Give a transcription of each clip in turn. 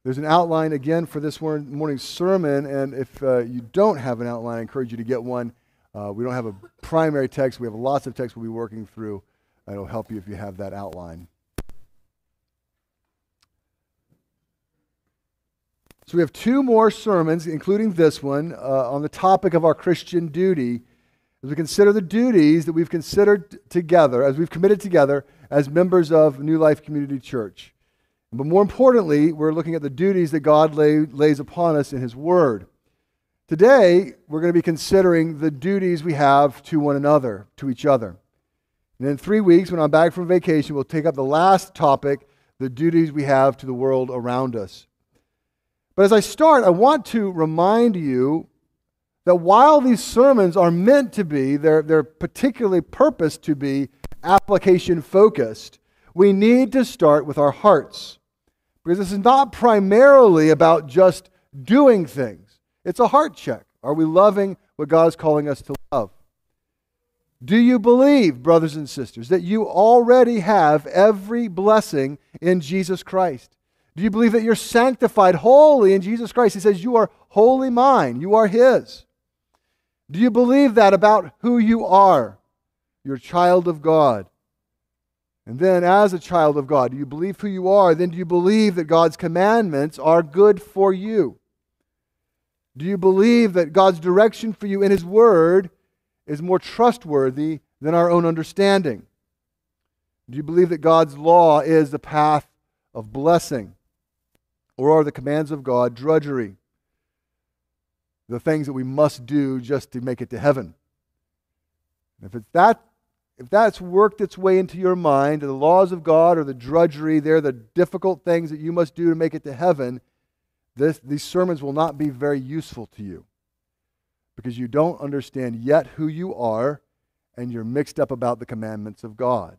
There's an outline again for this morning's sermon, and if you don't have an outline, I encourage you to get one. We don't have a primary text. We have lots of text we'll be working through. It'll help you if you have that outline. So we have two more sermons, including this one, on the topic of our Christian duty, as we consider the duties that we've considered together, as we've committed together as members of New Life Community Church. But more importantly, we're looking at the duties that God lays upon us in His Word. Today, we're going to be considering the duties we have to one another, to each other. And in 3 weeks, when I'm back from vacation, we'll take up the last topic, the duties we have to the world around us. But as I start, I want to remind you that while these sermons are meant to be, they're particularly purposed to be application-focused, we need to start with our hearts. Because this is not primarily about just doing things. It's a heart check. Are we loving what God is calling us to love? Do you believe, brothers and sisters, that you already have every blessing in Jesus Christ? Do you believe that you're sanctified wholly in Jesus Christ? He says, you are wholly mine. You are His. Do you believe that about who you are? You're a child of God. And then as a child of God, do you believe who you are? Then do you believe that God's commandments are good for you? Do you believe that God's direction for you in His Word is more trustworthy than our own understanding? Do you believe that God's law is the path of blessing? Or are the commands of God drudgery? The things that we must do just to make it to heaven? If that's worked its way into your mind, the laws of God are the drudgery, they're the difficult things that you must do to make it to heaven, these sermons will not be very useful to you because you don't understand yet who you are and you're mixed up about the commandments of God.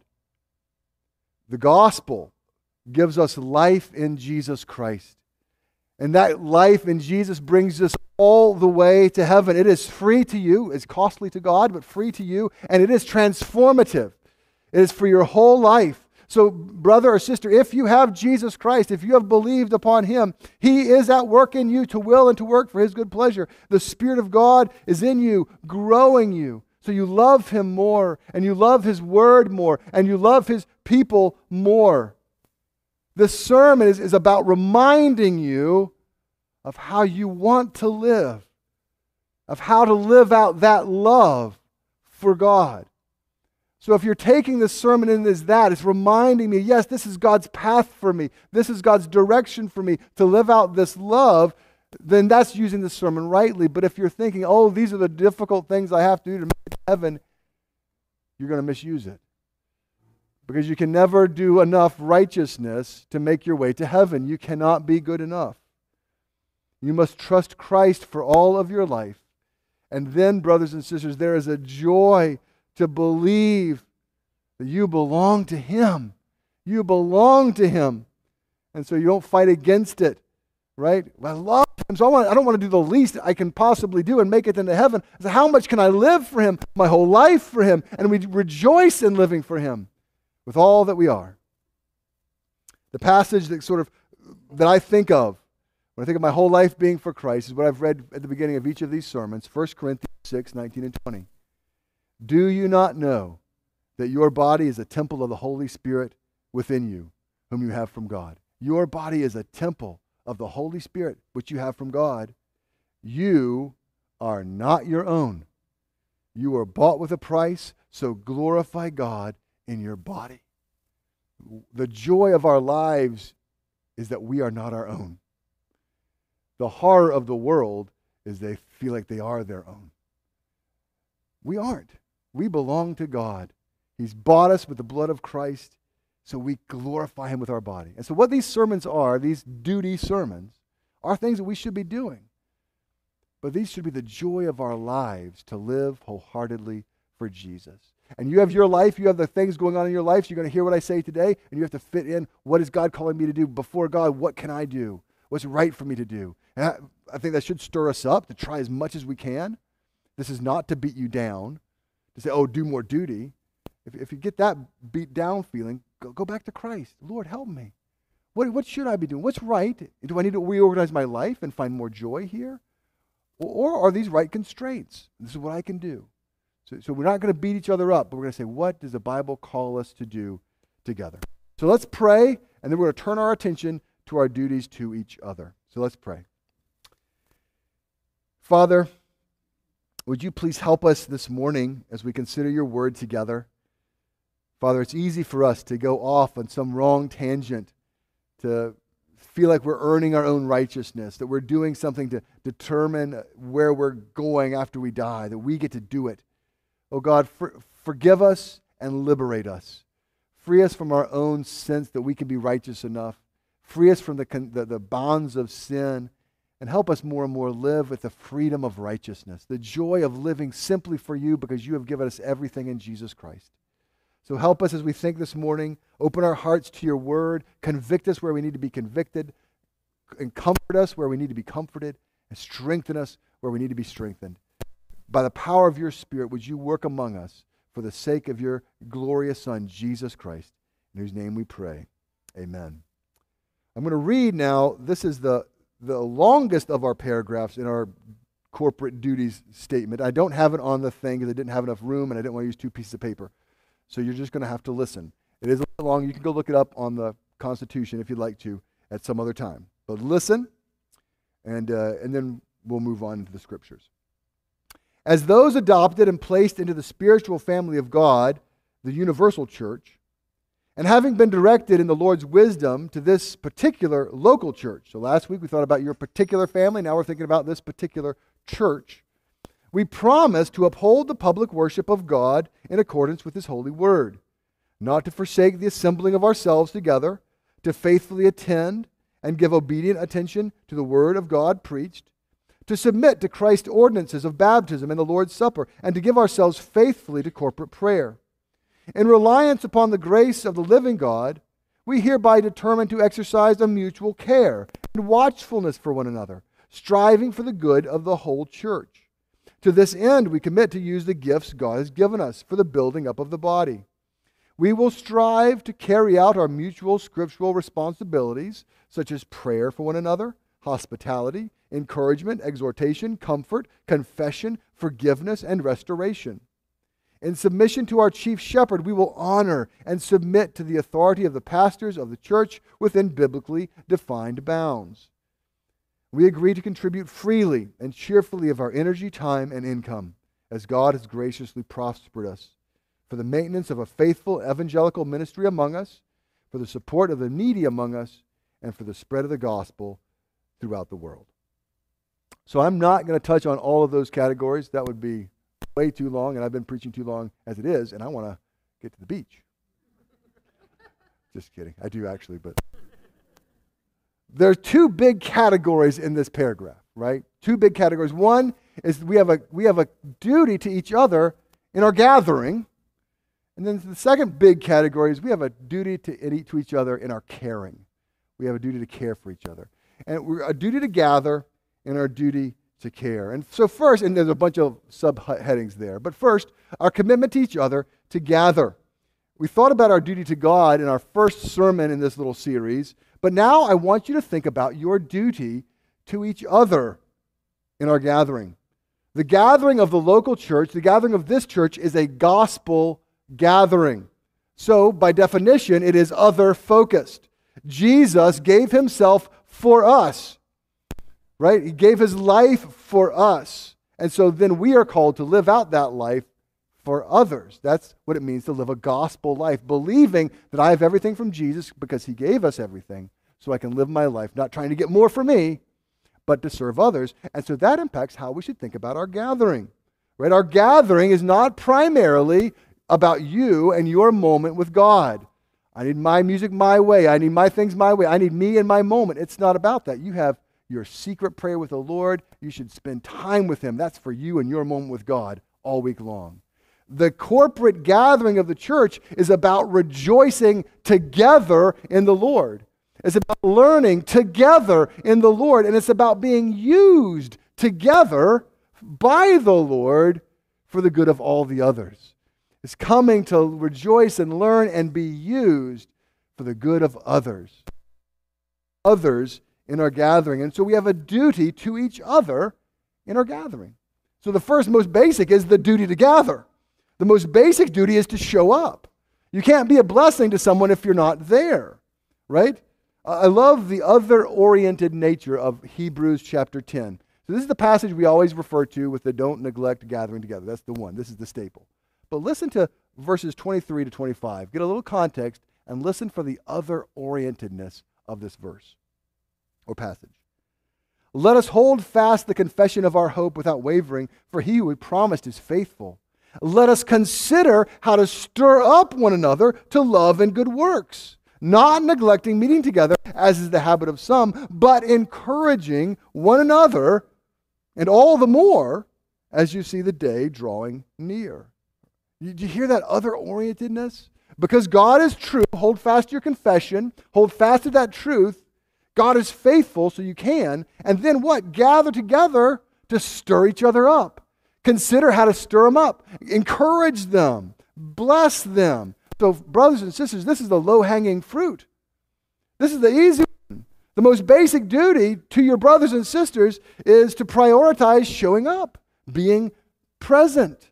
The gospel gives us life in Jesus Christ. And that life in Jesus brings us all the way to heaven. It is free to you. It's costly to God, but free to you. And it is transformative. It is for your whole life. So, brother or sister, if you have Jesus Christ, if you have believed upon Him, He is at work in you to will and to work for His good pleasure. The Spirit of God is in you, growing you. So you love Him more, and you love His Word more, and you love His people more. This sermon is about reminding you of how you want to live, of how to live out that love for God. So if you're taking this sermon in as that, it's reminding me, yes, this is God's path for me. This is God's direction for me to live out this love, then that's using the sermon rightly. But if you're thinking, oh, these are the difficult things I have to do to make it to heaven, you're going to misuse it. Because you can never do enough righteousness to make your way to heaven. You cannot be good enough. You must trust Christ for all of your life. And then, brothers and sisters, there is a joy to believe that you belong to Him. You belong to Him. And so you don't fight against it, right? Well, I love Him, so I don't want to do the least I can possibly do and make it into heaven. So how much can I live for Him? My whole life for Him. And we rejoice in living for Him with all that we are. The passage that I think of when I think of my whole life being for Christ is what I've read at the beginning of each of these sermons, 1 Corinthians 6, 19 and 20. Do you not know that your body is a temple of the Holy Spirit within you, whom you have from God? Your body is a temple of the Holy Spirit, which you have from God. You are not your own. You are bought with a price, so glorify God in your body. The joy of our lives is that we are not our own. The horror of the world is they feel like they are their own. We aren't. We belong to God. He's bought us with the blood of Christ, so we glorify Him with our body. And so what these sermons are, these duty sermons, are things that we should be doing. But these should be the joy of our lives to live wholeheartedly for Jesus. And you have your life, you have the things going on in your life, so you're going to hear what I say today, and you have to fit in, what is God calling me to do? Before God, what can I do? What's right for me to do? And I think that should stir us up to try as much as we can. This is not to beat you down, to say, oh, do more duty. If you get that beat down feeling, go back to Christ. Lord, help me. What should I be doing? What's right? Do I need to reorganize my life and find more joy here? Or are these right constraints? This is what I can do. So we're not going to beat each other up, but we're going to say, what does the Bible call us to do together? So let's pray, and then we're going to turn our attention to our duties to each other. So let's pray. Father, would you please help us this morning as we consider your word together? Father, it's easy for us to go off on some wrong tangent, to feel like we're earning our own righteousness, that we're doing something to determine where we're going after we die, that we get to do it. Oh God, forgive us and liberate us. Free us from our own sense that we can be righteous enough. Free us from the bonds of sin, and help us more and more live with the freedom of righteousness, the joy of living simply for you because you have given us everything in Jesus Christ. So help us as we think this morning. Open our hearts to your word. Convict us where we need to be convicted. And comfort us where we need to be comforted. And strengthen us where we need to be strengthened. By the power of your Spirit, would you work among us for the sake of your glorious Son, Jesus Christ, in whose name we pray. Amen. I'm going to read now. This is the longest of our paragraphs in our corporate duties statement. I don't have it on the thing because I didn't have enough room and I didn't want to use 2 pieces of paper. So you're just going to have to listen. It is a little long. You can go look it up on the Constitution if you'd like to at some other time. But listen, and then we'll move on to the Scriptures. As those adopted and placed into the spiritual family of God, the universal church, and having been directed in the Lord's wisdom to this particular local church. So last week we thought about your particular family. Now we're thinking about this particular church. We promise to uphold the public worship of God in accordance with His holy word, not to forsake the assembling of ourselves together, to faithfully attend and give obedient attention to the word of God preached, to submit to Christ's ordinances of baptism and the Lord's Supper, and to give ourselves faithfully to corporate prayer. In reliance upon the grace of the living God, we hereby determine to exercise a mutual care and watchfulness for one another, striving for the good of the whole church. To this end, we commit to use the gifts God has given us for the building up of the body. We will strive to carry out our mutual scriptural responsibilities, such as prayer for one another, hospitality, encouragement, exhortation, comfort, confession, forgiveness, and restoration. In submission to our chief shepherd, we will honor and submit to the authority of the pastors of the church within biblically defined bounds. We agree to contribute freely and cheerfully of our energy, time, and income, as God has graciously prospered us, for the maintenance of a faithful evangelical ministry among us, for the support of the needy among us, and for the spread of the gospel throughout the world. So I'm not going to touch on all of those categories. That would be way too long, and I've been preaching too long as it is, and I want to get to the beach. Just kidding. I do actually, but there are 2 big categories in this paragraph, right? 2 big categories. One is we have a duty to each other in our gathering, and then the second big category is we have a duty to each other in our caring. We have a duty to care for each other, and we're a duty to gather and our duty to care. And so first, and there's a bunch of subheadings there, but first, our commitment to each other to gather. We thought about our duty to God in our first sermon in this little series, but now I want you to think about your duty to each other in our gathering. The gathering of the local church, the gathering of this church, is a gospel gathering. So, by definition, it is other-focused. Jesus gave himself for us. Right? He gave his life for us. And so then we are called to live out that life for others. That's what it means to live a gospel life, believing that I have everything from Jesus because he gave us everything, so I can live my life not trying to get more for me, but to serve others. And so that impacts how we should think about our gathering. Right? Our gathering is not primarily about you and your moment with God. I need my music my way. I need my things my way. I need me and my moment. It's not about that. You have your secret prayer with the Lord. You should spend time with him. That's for you and your moment with God all week long. The corporate gathering of the church is about rejoicing together in the Lord. It's about learning together in the Lord, and it's about being used together by the Lord for the good of all the others. It's coming to rejoice and learn and be used for the good of others. others in our gathering. And so we have a duty to each other in our gathering. So the first, most basic, is the duty to gather. The most basic duty is to show up. You can't be a blessing to someone if you're not there, right? I love the other-oriented nature of Hebrews chapter 10. So this is the passage we always refer to with the don't neglect gathering together. That's the one. This is the staple. But listen to verses 23 to 25. Get a little context and listen for the other-orientedness of this verse or passage. Let us hold fast the confession of our hope without wavering, for he who promised is faithful. Let us consider how to stir up one another to love and good works, not neglecting meeting together, as is the habit of some, but encouraging one another, and all the more as you see the day drawing near. Do you hear that other-orientedness? Because God is true, hold fast to your confession, hold fast to that truth. God is faithful, so you can. And then what? Gather together to stir each other up. Consider how to stir them up. Encourage them. Bless them. So, brothers and sisters, this is the low-hanging fruit. This is the easy one. The most basic duty to your brothers and sisters is to prioritize showing up, being present.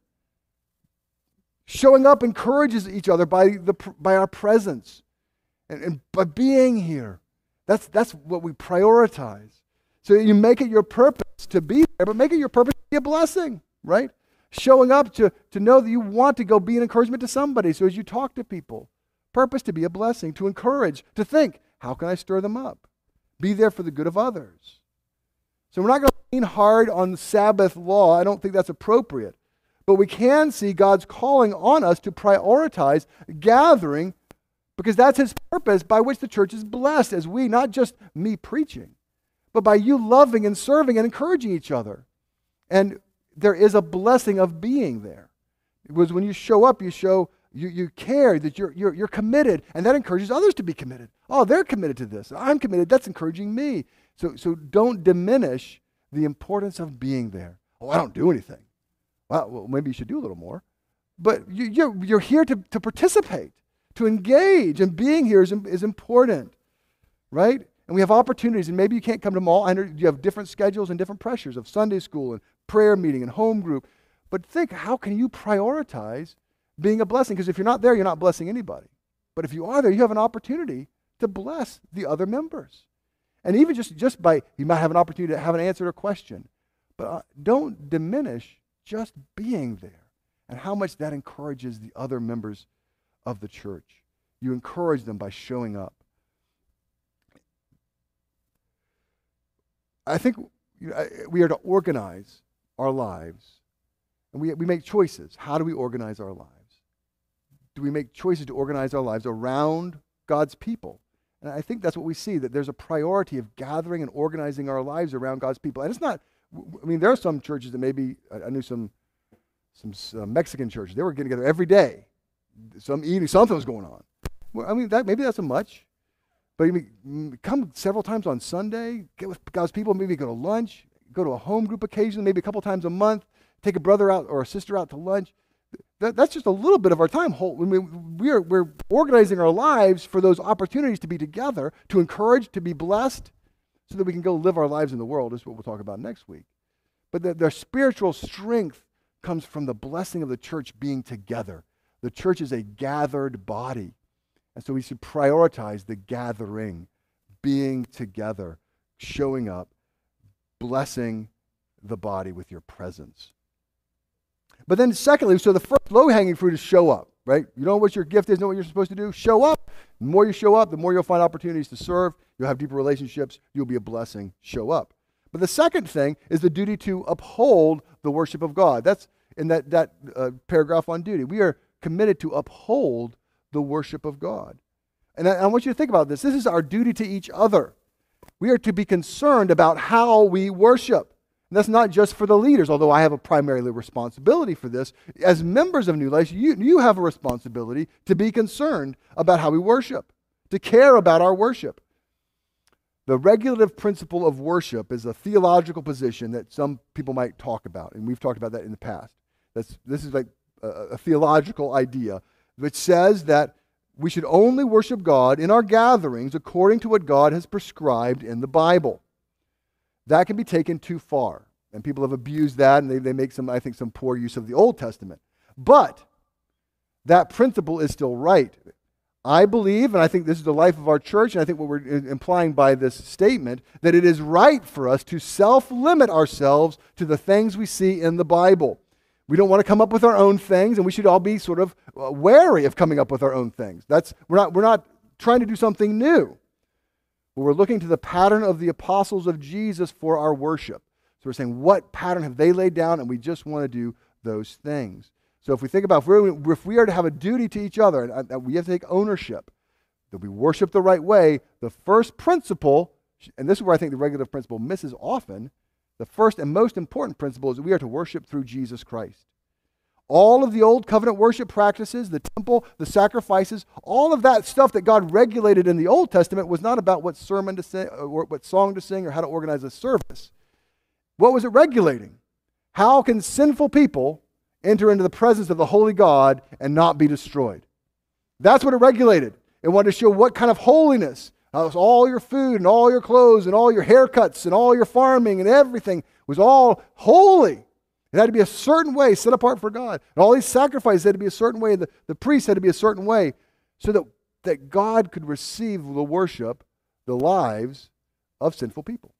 Showing up encourages each other by our presence and by being here. That's what we prioritize. So you make it your purpose to be there, but make it your purpose to be a blessing, right? Showing up to know that you want to go be an encouragement to somebody. So as you talk to people, purpose to be a blessing, to encourage, to think, how can I stir them up? Be there for the good of others. So we're not going to lean hard on the Sabbath law. I don't think that's appropriate. But we can see God's calling on us to prioritize gathering, because that's his purpose by which the church is blessed, as we, not just me preaching, but by you loving and serving and encouraging each other. And there is a blessing of being there. It was when you show up, you show you care, that you're committed, and that encourages others to be committed. Oh, they're committed to this. I'm committed. That's encouraging me. So don't diminish the importance of being there. Oh, I don't do anything. Well, maybe you should do a little more. But you're here to participate, to engage, and being here is important, right? And we have opportunities, and maybe you can't come to them all. I know you have different schedules and different pressures of Sunday school and prayer meeting and home group. But think, how can you prioritize being a blessing? Because if you're not there, you're not blessing anybody. But if you are there, you have an opportunity to bless the other members. And even just by, you might have an opportunity to have an answer to a question. But don't diminish just being there and how much that encourages the other members of the church. You encourage them by showing up. I think we are to organize our lives, and we make choices. How do we organize our lives? Do we make choices to organize our lives around God's people? And I think that's what we see, that there's a priority of gathering and organizing our lives around God's people. And it's not, I mean, there are some churches that maybe, I knew some Mexican churches, they were getting together every day. Some eating, something was going on. Well, I mean, maybe that's a much. But you come several times on Sunday, get with God's people, maybe go to lunch, go to a home group occasionally, maybe a couple times a month, take a brother out or a sister out to lunch. That's just a little bit of our time. We're organizing our lives for those opportunities to be together, to encourage, to be blessed, so that we can go live our lives in the world. This is what we'll talk about next week. But their spiritual strength comes from the blessing of the church being together. The church is a gathered body. And so we should prioritize the gathering, being together, showing up, blessing the body with your presence. But then secondly, so the first low-hanging fruit is show up, right? You know what your gift is, know what you're supposed to do? Show up. The more you show up, the more you'll find opportunities to serve. You'll have deeper relationships. You'll be a blessing. Show up. But the second thing is the duty to uphold the worship of God. That's in that paragraph on duty. We are committed to uphold the worship of God. And I want you to think about this. This is our duty to each other. We are to be concerned about how we worship. And that's not just for the leaders, although I have a primary responsibility for this. As members of New Life, you have a responsibility to be concerned about how we worship, to care about our worship. The regulative principle of worship is a theological position that some people might talk about, and we've talked about that in the past. This is like a theological idea which says that we should only worship God in our gatherings according to what God has prescribed in the Bible. That can be taken too far. And people have abused that, and they make some poor use of the Old Testament. But that principle is still right. I believe, and I think this is the life of our church, and I think what we're implying by this statement, that it is right for us to self-limit ourselves to the things we see in the Bible. We don't want to come up with our own things, and we should all be sort of wary of coming up with our own things. We're not trying to do something new. But we're looking to the pattern of the apostles of Jesus for our worship. So we're saying, what pattern have they laid down? And we just want to do those things. So if we think about if we are to have a duty to each other, and we have to take ownership, that we worship the right way, the first principle, and this is where I think the regulative principle misses often, the first and most important principle is that we are to worship through Jesus Christ. All of the old covenant worship practices, the temple, the sacrifices, all of that stuff that God regulated in the Old Testament was not about what sermon to sing, or what song to sing, or how to organize a service. What was it regulating? How can sinful people enter into the presence of the holy God and not be destroyed? That's what it regulated. It wanted to show what kind of holiness. All your food and all your clothes and all your haircuts and all your farming and everything was all holy. It had to be a certain way, set apart for God. And all these sacrifices had to be a certain way. The priests had to be a certain way so that God could receive the worship, the lives of sinful people.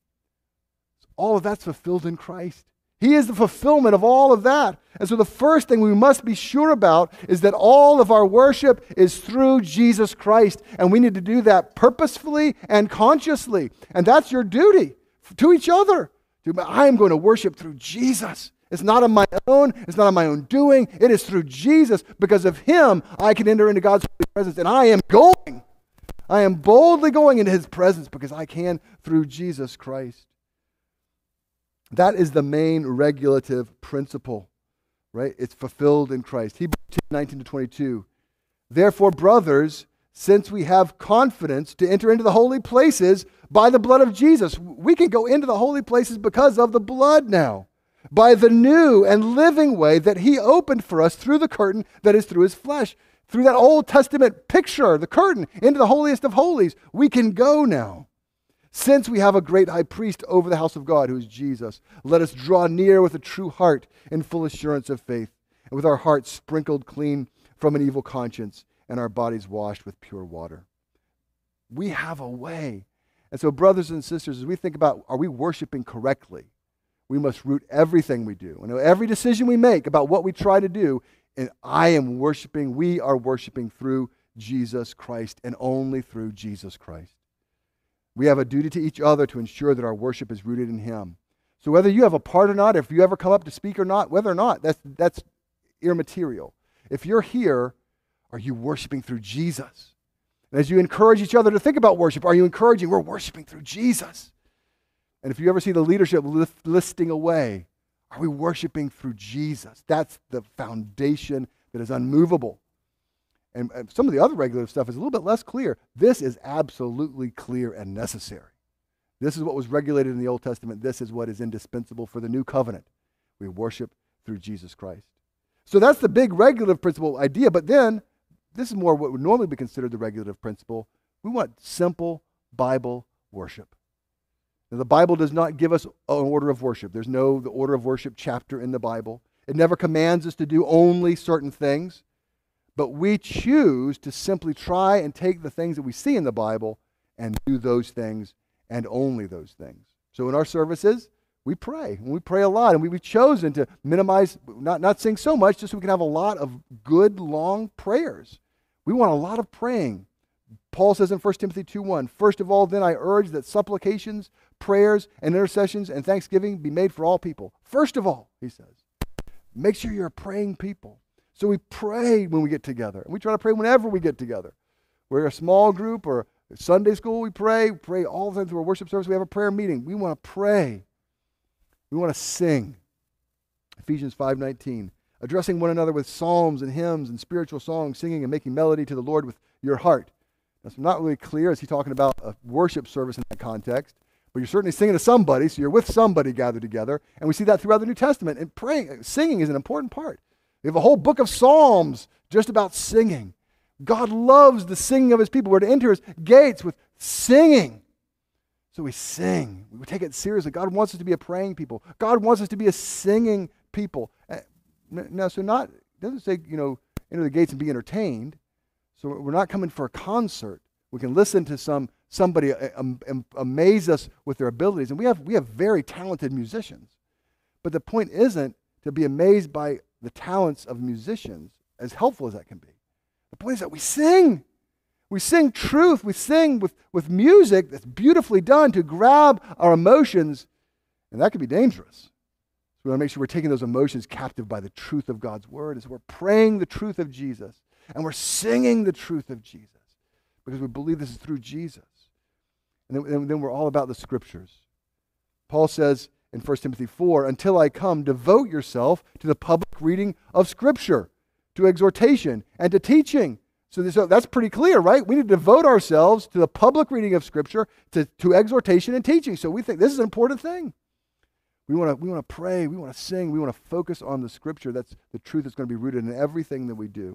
All of that's fulfilled in Christ. He is the fulfillment of all of that. And so the first thing we must be sure about is that all of our worship is through Jesus Christ. And we need to do that purposefully and consciously. And that's your duty to each other. I am going to worship through Jesus. It's not on my own. It's not on my own doing. It is through Jesus. Because of Him, I can enter into God's presence. And I am going. I am boldly going into His presence because I can through Jesus Christ. That is the main regulative principle, right? It's fulfilled in Christ. Hebrews 2:19-22. Therefore, brothers, since we have confidence to enter into the holy places by the blood of Jesus, we can go into the holy places because of the blood now, by the new and living way that He opened for us through the curtain that is through His flesh. Through that Old Testament picture, the curtain, into the holiest of holies, we can go now. Since we have a great high priest over the house of God, who is Jesus, let us draw near with a true heart in full assurance of faith, and with our hearts sprinkled clean from an evil conscience, and our bodies washed with pure water. We have a way. And so, brothers and sisters, as we think about, are we worshiping correctly? We must root everything we do. And every decision we make about what we try to do, and we are worshiping through Jesus Christ, and only through Jesus Christ. We have a duty to each other to ensure that our worship is rooted in Him. So whether you have a part or not, if you ever come up to speak or not, whether or not, that's immaterial. If you're here, are you worshiping through Jesus? And as you encourage each other to think about worship, are you encouraging, we're worshiping through Jesus? And if you ever see the leadership listing away, are we worshiping through Jesus? That's the foundation that is unmovable. And some of the other regulative stuff is a little bit less clear. This is absolutely clear and necessary. This is what was regulated in the Old Testament. This is what is indispensable for the new covenant. We worship through Jesus Christ. So that's the big regulative principle idea. But then, this is more what would normally be considered the regulative principle. We want simple Bible worship. Now, the Bible does not give us an order of worship. There's the order of worship chapter in the Bible. It never commands us to do only certain things. But we choose to simply try and take the things that we see in the Bible and do those things and only those things. So in our services, we pray. And we pray a lot. And we've chosen to minimize, not sing so much, just so we can have a lot of good, long prayers. We want a lot of praying. Paul says in 1 Timothy 2:1, first of all, then I urge that supplications, prayers, and intercessions and thanksgiving be made for all people. First of all, he says, make sure you're a praying people. So we pray when we get together. And we try to pray whenever we get together. We're a small group or Sunday school, we pray all the time through our worship service. We have a prayer meeting. We want to pray. We want to sing. Ephesians 5:19, addressing one another with psalms and hymns and spiritual songs, singing and making melody to the Lord with your heart. That's not really clear. Is he talking about a worship service in that context? But you're certainly singing to somebody, so you're with somebody gathered together. And we see that throughout the New Testament. And praying, singing is an important part. We have a whole book of Psalms just about singing. God loves the singing of his people. We're to enter his gates with singing. So we sing. We take it seriously. God wants us to be a praying people. God wants us to be a singing people. Now, so not, it doesn't say, enter the gates and be entertained. So we're not coming for a concert. We can listen to somebody amaze us with their abilities. And we have very talented musicians. But the point isn't to be amazed by the talents of musicians, as helpful as that can be. The point is that we sing. We sing truth. We sing with music that's beautifully done to grab our emotions. And that can be dangerous. So we want to make sure we're taking those emotions captive by the truth of God's word as we're praying the truth of Jesus. And we're singing the truth of Jesus because we believe this is through Jesus. And then we're all about the scriptures. Paul says in 1 Timothy 4, until I come, devote yourself to the public reading of Scripture, to exhortation, and to teaching. So that's pretty clear, right? We need to devote ourselves to the public reading of Scripture, to exhortation and teaching. So we think this is an important thing. We want to pray, we want to sing, we want to focus on the Scripture. That's the truth that's going to be rooted in everything that we do.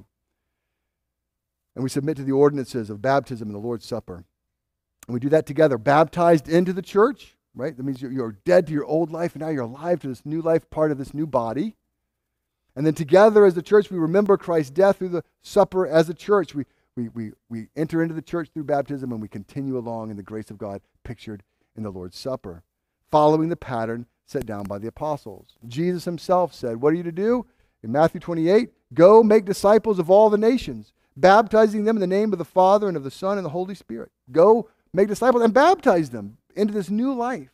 And we submit to the ordinances of baptism and the Lord's Supper. And we do that together, baptized into the church, right? That means you're dead to your old life, and now you're alive to this new life, part of this new body. And then together as the church, we remember Christ's death through the supper as a church. We enter into the church through baptism, and we continue along in the grace of God pictured in the Lord's Supper, following the pattern set down by the apostles. Jesus himself said, what are you to do? In Matthew 28, go make disciples of all the nations, baptizing them in the name of the Father and of the Son and the Holy Spirit. Go make disciples and baptize them into this new life.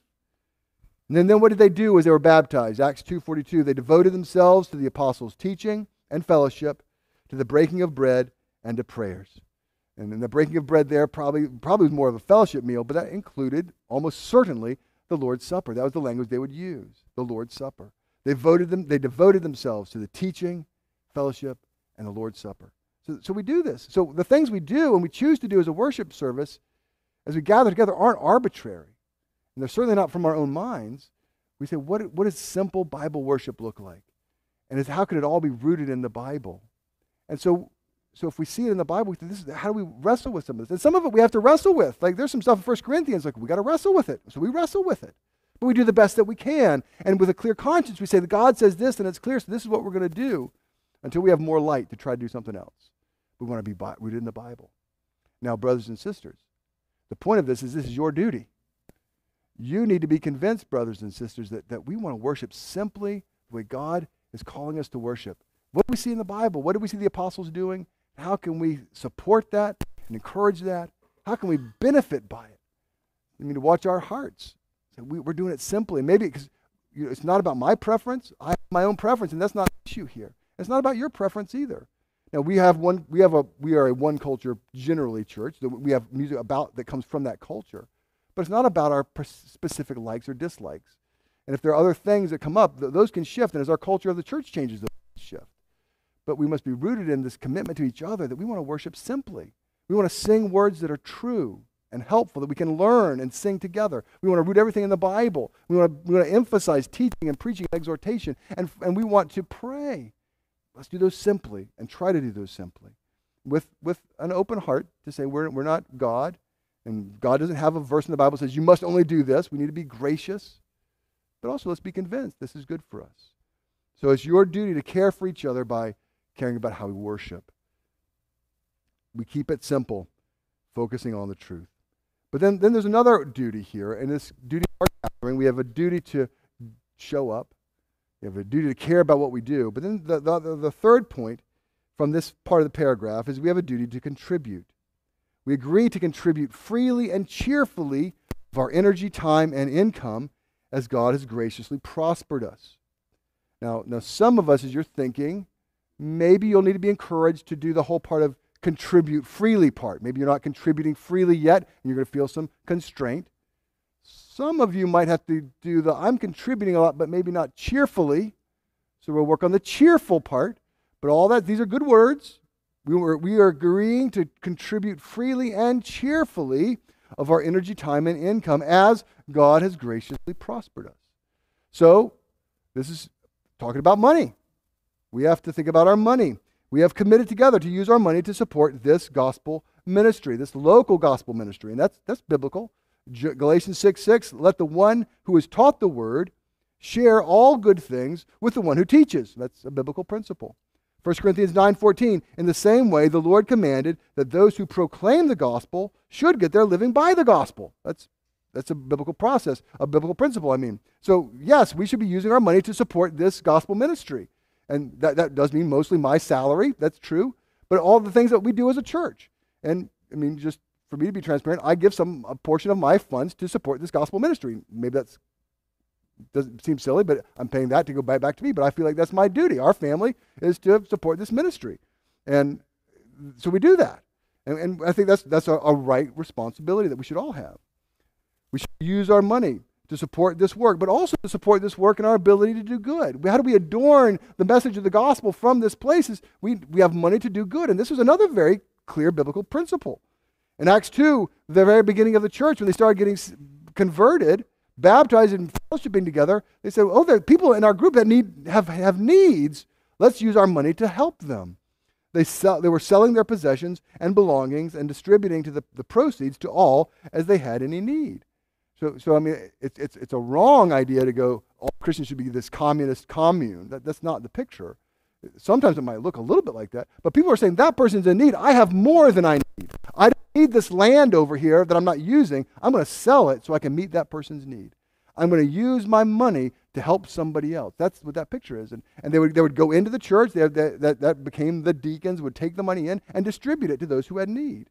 And then what did they do as they were baptized? Acts 2:42, they devoted themselves to the apostles' teaching and fellowship, to the breaking of bread and to prayers. And then the breaking of bread there probably was more of a fellowship meal, but that included almost certainly the Lord's Supper. That was the language they would use, the Lord's Supper. They devoted themselves to the teaching, fellowship, and the Lord's Supper. So we do this. So the things we do and we choose to do as a worship service as we gather together aren't arbitrary. And they're certainly not from our own minds. We say, what does simple Bible worship look like? And how could it all be rooted in the Bible? And so if we see it in the Bible, we think, how do we wrestle with some of this? And some of it we have to wrestle with. Like there's some stuff in 1 Corinthians, like we got to wrestle with it. So we wrestle with it. But we do the best that we can. And with a clear conscience, we say that God says this and it's clear, so this is what we're going to do until we have more light to try to do something else. We want to be rooted in the Bible. Now, brothers and sisters, the point of this is your duty. You need to be convinced, brothers and sisters, that we want to worship simply the way God is calling us to worship. What do we see in the Bible? What do we see the apostles doing? How can we support that and encourage that? How can we benefit by it? We need to watch our hearts. So we're doing it simply. Maybe because it's not about my preference. I have my own preference, and that's not the issue here. It's not about your preference either. Now we are a one culture generally church. We have music that comes from that culture. But it's not about our specific likes or dislikes. And if there are other things that come up, those can shift. And as our culture of the church changes, those can shift. But we must be rooted in this commitment to each other that we want to worship simply. We want to sing words that are true and helpful, that we can learn and sing together. We want to root everything in the Bible. We want to emphasize teaching and preaching and exhortation. And we want to pray. Let's do those simply and try to do those simply. With an open heart to say we're not God. And God doesn't have a verse in the Bible that says you must only do this. We need to be gracious. But also let's be convinced this is good for us. So it's your duty to care for each other by caring about how we worship. We keep it simple, focusing on the truth. But then there's another duty here, and this duty of our gathering. We have a duty to show up. We have a duty to care about what we do. But then the third point from this part of the paragraph is we have a duty to contribute. We agree to contribute freely and cheerfully of our energy, time, and income as God has graciously prospered us. Now some of us, as you're thinking, maybe you'll need to be encouraged to do the whole part of contribute freely part. Maybe you're not contributing freely yet, and you're going to feel some constraint. Some of you might have to do I'm contributing a lot, but maybe not cheerfully. So we'll work on the cheerful part. But all that, these are good words. We are agreeing to contribute freely and cheerfully of our energy, time, and income as God has graciously prospered us. So this is talking about money. We have to think about our money. we have committed together to use our money to support this gospel ministry, this local gospel ministry. And that's biblical. Galatians 6:6, let the one who is taught the word share all good things with the one who teaches. That's a biblical principle. 1 Corinthians 9:14, in the same way, the Lord commanded that those who proclaim the gospel should get their living by the gospel. That's a biblical process, a biblical principle, I mean. So, yes, we should be using our money to support this gospel ministry. And that does mean mostly my salary, that's true, but all the things that we do as a church. And, I mean, just for me to be transparent, I give a portion of my funds to support this gospel ministry. Maybe that doesn't seem silly, but I'm paying that to go back to me. But I feel like that's my duty. Our family is to support this ministry. And so we do that. And I think that's a right responsibility that we should all have. We should use our money to support this work, but also to support this work in our ability to do good. How do we adorn the message of the gospel from this place? Is we have money to do good. And this is another very clear biblical principle. In Acts 2, the very beginning of the church, when they started getting converted, baptized and fellowshipping together, they said, oh, there are people in our group that have needs. Let's use our money to help them. They were selling their possessions and belongings and distributing the proceeds to all as they had any need. So I mean, it's a wrong idea to go, all Christians should be this communist commune. That's not the picture. Sometimes it might look a little bit like that, but people are saying, that person's in need. I have more than I need. I don't need this land over here that I'm not using. I'm going to sell it so I can meet that person's need. I'm going to use my money to help somebody else. That's what that picture is. And they would go into the church. That became the deacons, would take the money in and distribute it to those who had need.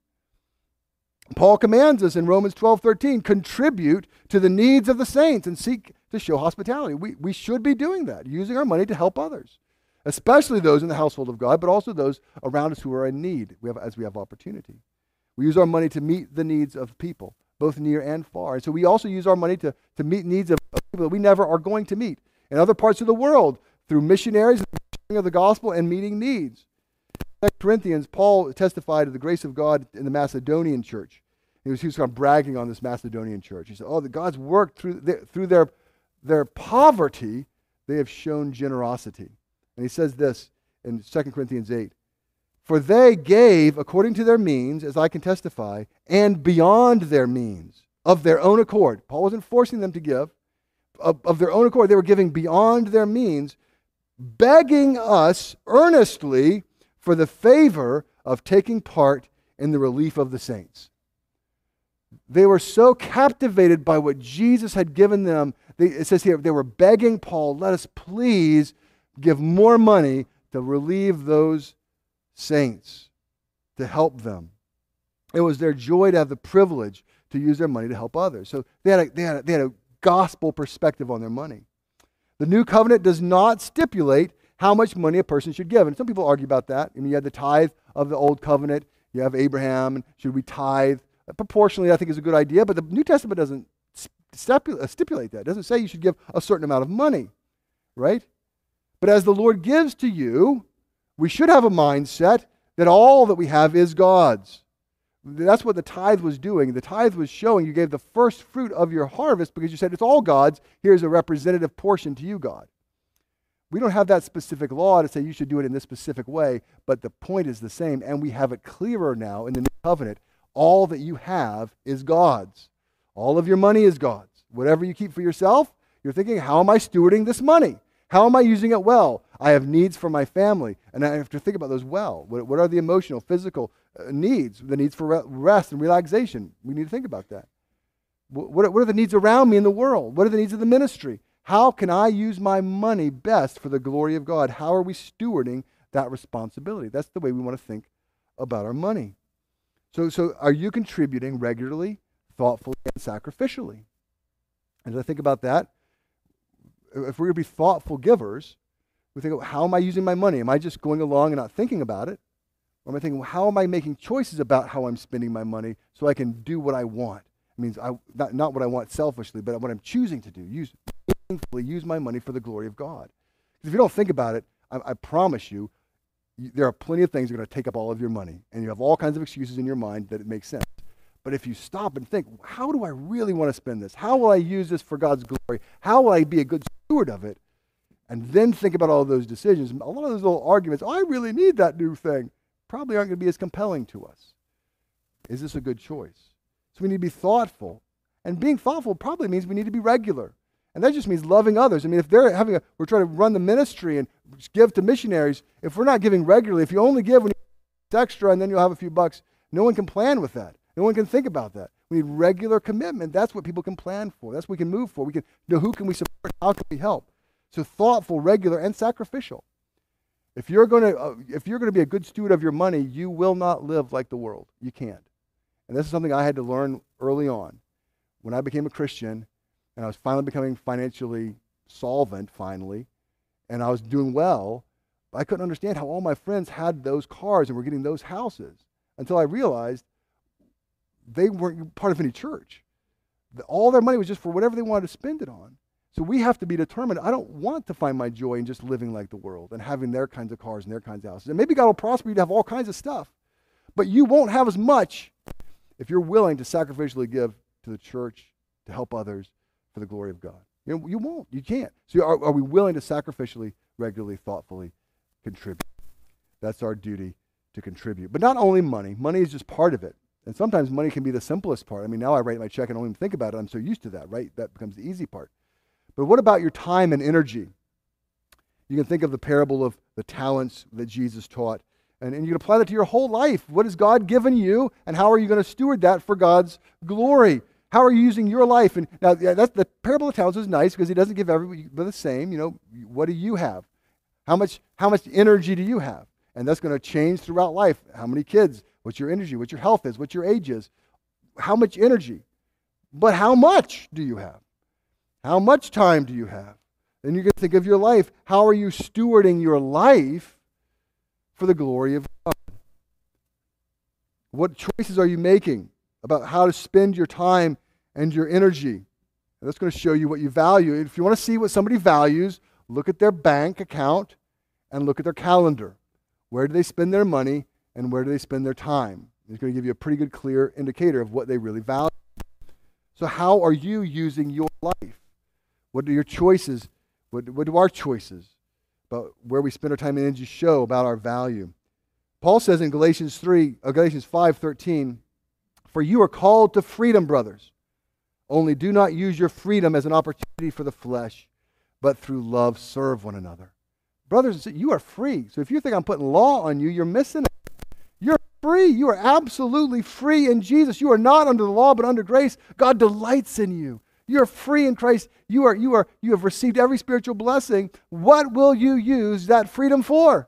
Paul commands us in Romans 12:13, contribute to the needs of the saints and seek to show hospitality. We should be doing that, using our money to help others, especially those in the household of God, but also those around us who are in need as we have opportunity. We use our money to meet the needs of people, both near and far. And so we also use our money to meet needs of people that we never are going to meet in other parts of the world through missionaries and the sharing of the gospel and meeting needs. In 2 Corinthians, Paul testified of the grace of God in the Macedonian church. He was kind of bragging on this Macedonian church. He said, oh, that God's work through their poverty, they have shown generosity. And he says this in 2 Corinthians 8, for they gave according to their means, as I can testify, and beyond their means, of their own accord. Paul wasn't forcing them to give. Of their own accord, they were giving beyond their means, begging us earnestly for the favor of taking part in the relief of the saints. They were so captivated by what Jesus had given them. It says here, they were begging Paul, let us please give more money to relieve those saints, to help them. It was their joy to have the privilege to use their money to help others. So they had a gospel perspective on their money. The new covenant does not stipulate how much money a person should give. And some people argue about that. I mean, you had the tithe of the old covenant. You have Abraham. And should we tithe? Proportionally, I think is a good idea. But the New Testament doesn't stipulate that. It doesn't say you should give a certain amount of money, right? But as the Lord gives to you, we should have a mindset that all that we have is God's. That's what the tithe was doing. The tithe was showing you gave the first fruit of your harvest because you said it's all God's. Here's a representative portion to you, God. We don't have that specific law to say you should do it in this specific way, but the point is the same, and we have it clearer now in the new covenant. All that you have is God's. All of your money is God's. Whatever you keep for yourself, you're thinking, how am I stewarding this money? How am I using it well? I have needs for my family, and I have to think about those well. What are the emotional, physical needs? The needs for rest and relaxation. We need to think about that. What are the needs around me in the world? What are the needs of the ministry? How can I use my money best for the glory of God? How are we stewarding that responsibility? That's the way we want to think about our money. So are you contributing regularly, thoughtfully, and sacrificially? As I think about that, if we're going to be thoughtful givers, we think, how am I using my money? Am I just going along and not thinking about it? Or am I thinking, how am I making choices about how I'm spending my money so I can do what I want? It means not what I want selfishly, but what I'm choosing to do. Use my money for the glory of God. Because if you don't think about it, I promise you, there are plenty of things that are going to take up all of your money. And you have all kinds of excuses in your mind that it makes sense. But if you stop and think, how do I really want to spend this? How will I use this for God's glory? How will I be a good steward of it? and then think about all those decisions. A lot of those little arguments, I really need that new thing, probably aren't going to be as compelling to us. Is this a good choice? So we need to be thoughtful. And being thoughtful probably means we need to be regular. And that just means loving others. I mean, if we're trying to run the ministry and give to missionaries, if we're not giving regularly, if you only give when you have extra and then you'll have a few bucks, no one can plan with that. No one can think about that. We need regular commitment. That's what people can plan for. That's what we can move for. We can know who can we support, how can we help. So thoughtful, regular, and sacrificial. If you're going to be a good steward of your money, you will not live like the world. You can't. And this is something I had to learn early on. When I became a Christian, and I was finally becoming financially solvent, and I was doing well, I couldn't understand how all my friends had those cars and were getting those houses until I realized they weren't part of any church. All their money was just for whatever they wanted to spend it on. So we have to be determined. I don't want to find my joy in just living like the world and having their kinds of cars and their kinds of houses. And maybe God will prosper you to have all kinds of stuff. But you won't have as much if you're willing to sacrificially give to the church, to help others for the glory of God. You won't. You can't. So are we willing to sacrificially, regularly, thoughtfully contribute? That's our duty, to contribute. But not only money. Money is just part of it. And sometimes money can be the simplest part. I mean, now I write my check and don't even think about it. I'm so used to that, right? That becomes the easy part. But what about your time and energy? You can think of the parable of the talents that Jesus taught. And you can apply that to your whole life. What has God given you, and how are you going to steward that for God's glory? How are you using your life? And now, that's the parable of talents is nice because he doesn't give everybody the same. What do you have? How much energy do you have? And that's going to change throughout life. How many kids? What's your energy? What your health is? What your age is? How much energy? But how much do you have? How much time do you have? Then you can think of your life. How are you stewarding your life for the glory of God? What choices are you making about how to spend your time and your energy? And that's going to show you what you value. If you want to see what somebody values, look at their bank account and look at their calendar. Where do they spend their money and where do they spend their time? It's going to give you a pretty good, clear indicator of what they really value. So how are you using your life? What are your choices? What do our choices about where we spend our time and energy show about our value? Paul says in Galatians 5:13, "For you are called to freedom, brothers. Only do not use your freedom as an opportunity for the flesh, but through love serve one another." Brothers, you are free. So if you think I'm putting law on you, you're missing it. You're free. You are absolutely free in Jesus. You are not under the law, but under grace. God delights in you. You're free in Christ. You have received every spiritual blessing. What will you use that freedom for?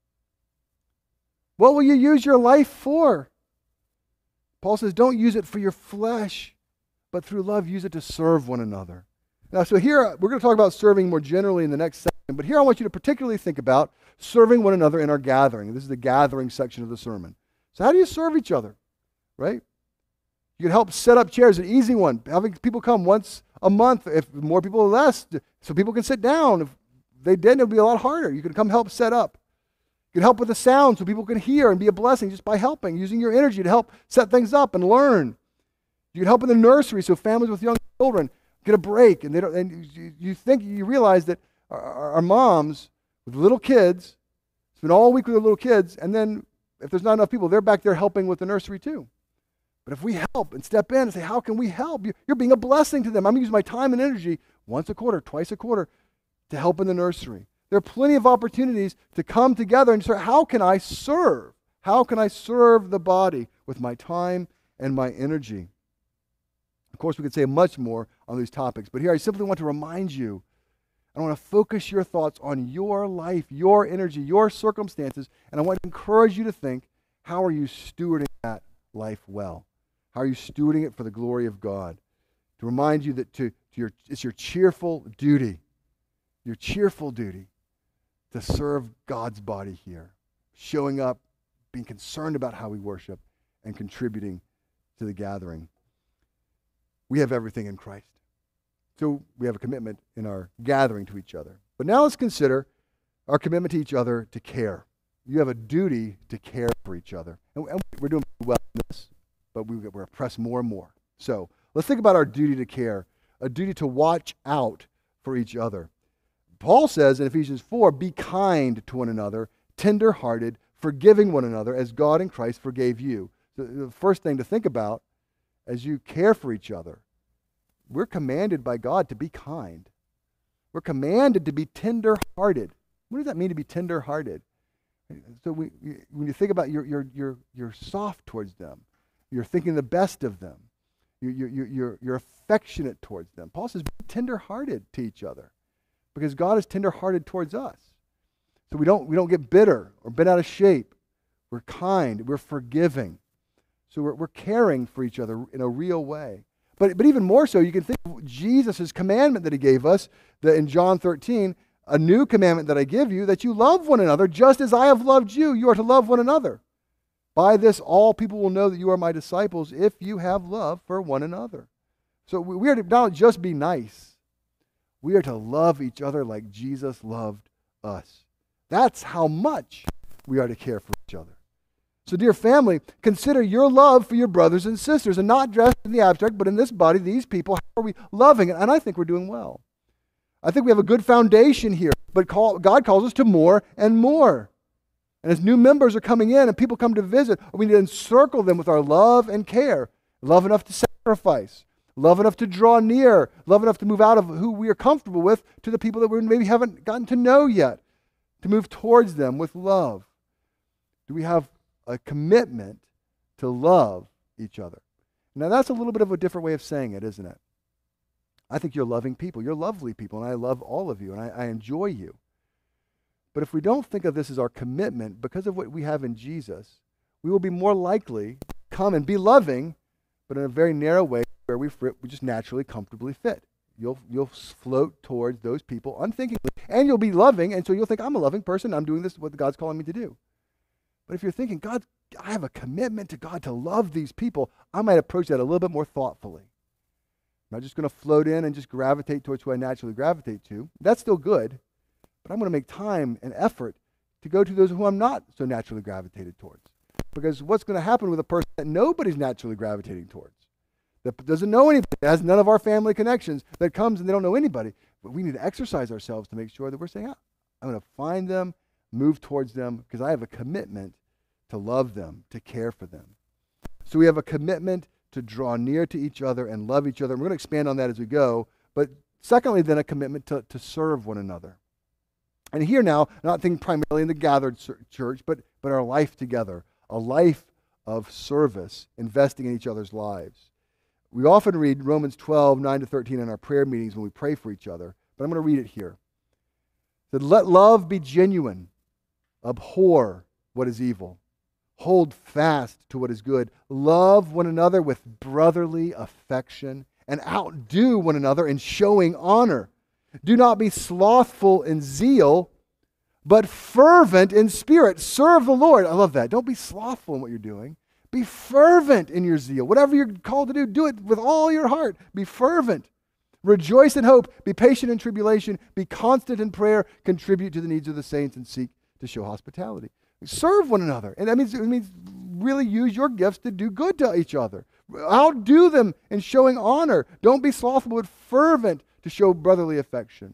What will you use your life for? Paul says, don't use it for your flesh, but through love, use it to serve one another. Now, so here, we're going to talk about serving more generally in the next section, but here I want you to particularly think about serving one another in our gathering. This is the gathering section of the sermon. So how do you serve each other, right? You can help set up chairs, an easy one, having people come once a month, if more people are less, so people can sit down. If they didn't, it would be a lot harder. You can come help set up. You can help with the sound so people can hear and be a blessing just by helping, using your energy to help set things up and learn. You can help in the nursery so families with young children get a break. And you realize that our moms with little kids spend all week with their little kids, and then if there's not enough people, they're back there helping with the nursery too. But if we help and step in and say, how can we help? You're being a blessing to them. I'm using my time and energy once a quarter, twice a quarter to help in the nursery. There are plenty of opportunities to come together and say, how can I serve? How can I serve the body with my time and my energy? Of course, we could say much more on these topics, but here I simply want to remind you, I want to focus your thoughts on your life, your energy, your circumstances, and I want to encourage you to think, how are you stewarding that life well? How are you stewarding it for the glory of God? To remind you that it's your cheerful duty to serve God's body here, showing up, being concerned about how we worship, and contributing to the gathering. We have everything in Christ. So we have a commitment in our gathering to each other. But now let's consider our commitment to each other to care. You have a duty to care for each other. And we're doing well in this, but we're pressed more and more. So let's think about our duty to care, a duty to watch out for each other. Paul says in Ephesians 4, be kind to one another, tender-hearted, forgiving one another as God in Christ forgave you. The first thing to think about as you care for each other, we're commanded by God to be kind. We're commanded to be tender-hearted. What does that mean to be tender-hearted? So when you think about you're soft towards them. You're thinking the best of them. You're affectionate towards them. Paul says, be tender-hearted to each other because God is tender-hearted towards us. So we don't get bitter or bent out of shape. We're kind. We're forgiving. So we're caring for each other in a real way. But even more so, you can think of Jesus' commandment that he gave us that in John 13, a new commandment that I give you, that you love one another just as I have loved you. You are to love one another. By this, all people will know that you are my disciples if you have love for one another. So we are to not just be nice. We are to love each other like Jesus loved us. That's how much we are to care for each other. So dear family, consider your love for your brothers and sisters, and not just in the abstract, but in this body, these people. How are we loving? And I think we're doing well. I think we have a good foundation here, but God calls us to more and more. And as new members are coming in and people come to visit, we need to encircle them with our love and care. Love enough to sacrifice. Love enough to draw near. Love enough to move out of who we are comfortable with to the people that we maybe haven't gotten to know yet. To move towards them with love. Do we have a commitment to love each other? Now that's a little bit of a different way of saying it, isn't it? I think you're loving people. You're lovely people, and I love all of you, and I enjoy you. But if we don't think of this as our commitment, because of what we have in Jesus, we will be more likely to come and be loving, but in a very narrow way where we just naturally, comfortably fit. You'll float towards those people unthinkingly, and you'll be loving, and so you'll think, I'm a loving person, I'm doing this, what God's calling me to do. But if you're thinking, God, I have a commitment to God to love these people, I might approach that a little bit more thoughtfully. I'm not just going to float in and just gravitate towards who I naturally gravitate to. That's still good, but I'm going to make time and effort to go to those who I'm not so naturally gravitated towards. Because what's going to happen with a person that nobody's naturally gravitating towards, that doesn't know anybody, that has none of our family connections, that comes and they don't know anybody. But we need to exercise ourselves to make sure that we're saying, I'm going to find them, move towards them, because I have a commitment to love them, to care for them. So we have a commitment to draw near to each other and love each other. And we're going to expand on that as we go. But secondly, then a commitment to serve one another. And here now, not thinking primarily in the gathered church, but our life together, a life of service, investing in each other's lives. We often read Romans 12, 9 to 13 in our prayer meetings when we pray for each other, but I'm going to read it here. It said, let love be genuine, abhor what is evil, hold fast to what is good, love one another with brotherly affection, and outdo one another in showing honor. Do not be slothful in zeal, but fervent in spirit. Serve the Lord. I love that. Don't be slothful in what you're doing. Be fervent in your zeal. Whatever you're called to do it with all your heart. Be fervent. Rejoice in hope. Be patient in tribulation. Be constant in prayer. Contribute to the needs of the saints and seek to show hospitality. Serve one another. And that means, it means really use your gifts to do good to each other. Outdo them in showing honor. Don't be slothful, but fervent to show brotherly affection.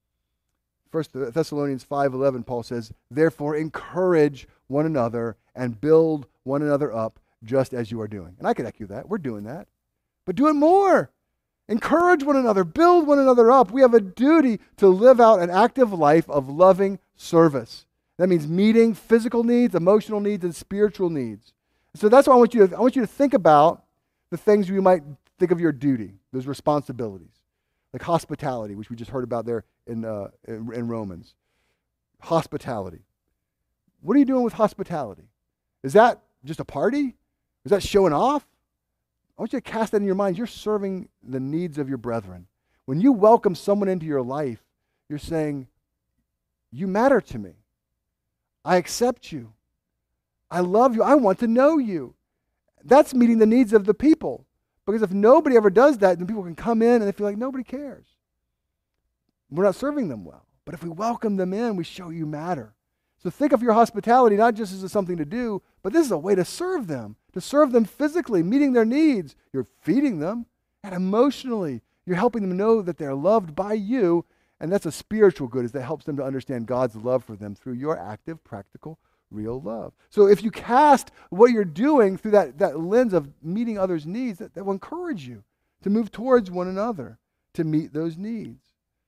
1 Thessalonians 5:11, Paul says, therefore encourage one another and build one another up just as you are doing. And I could echo that. We're doing that. But do it more. Encourage one another. Build one another up. We have a duty to live out an active life of loving service. That means meeting physical needs, emotional needs, and spiritual needs. So that's why I want you to think about the things you might think of your duty, those responsibilities. Like hospitality, which we just heard about there in Romans. Hospitality. What are you doing with hospitality? Is that just a party? Is that showing off? I want you to cast that in your mind. You're serving the needs of your brethren. When you welcome someone into your life, you're saying, you matter to me. I accept you. I love you. I want to know you. That's meeting the needs of the people. Because if nobody ever does that, then people can come in and they feel like nobody cares. We're not serving them well. But if we welcome them in, we show you matter. So think of your hospitality not just as something to do, but this is a way to serve them physically, meeting their needs. You're feeding them, and emotionally, you're helping them know that they're loved by you, And that's a spiritual good, is that helps them to understand God's love for them through your active, practical, real love. So if you cast what you're doing through that lens of meeting others' needs, that will encourage you to move towards one another, to meet those needs.